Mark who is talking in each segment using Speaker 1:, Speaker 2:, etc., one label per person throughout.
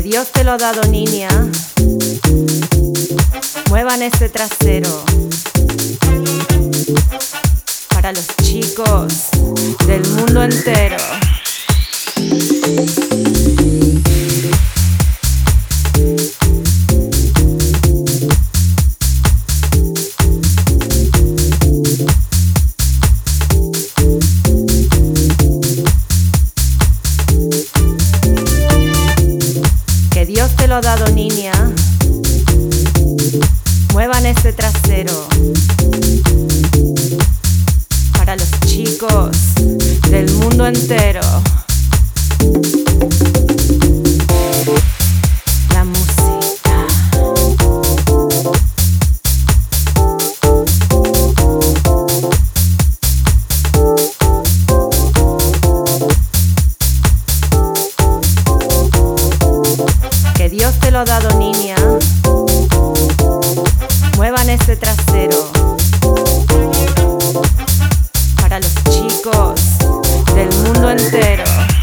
Speaker 1: Dios te lo ha dado, niña. Muevan ese trasero para los chicos del mundo entero. Que Dios te lo ha dado, niña. Muevan ese trasero para los chicos del mundo entero. La música. Que Dios te lo ha dado, niña. Muevan ese trasero para los chicos del mundo entero.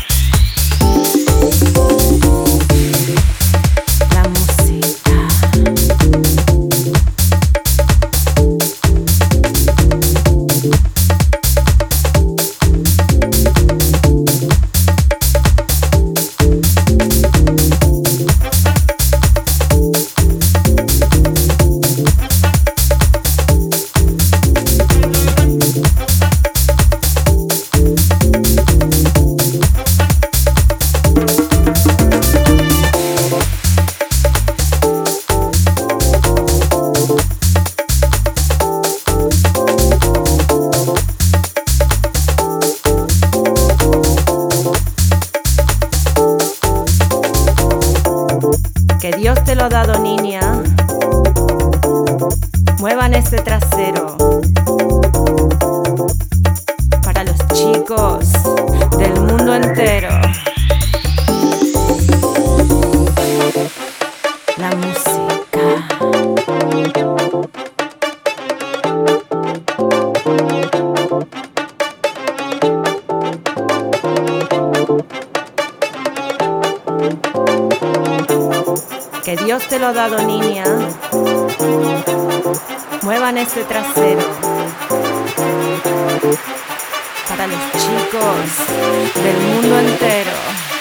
Speaker 1: La música. Que Dios te lo ha dado, niña. Muevan ese trasero para los chicos del mundo entero. La música. Que Dios te lo ha dado, niña. Muevan ese trasero para los chicos del mundo entero.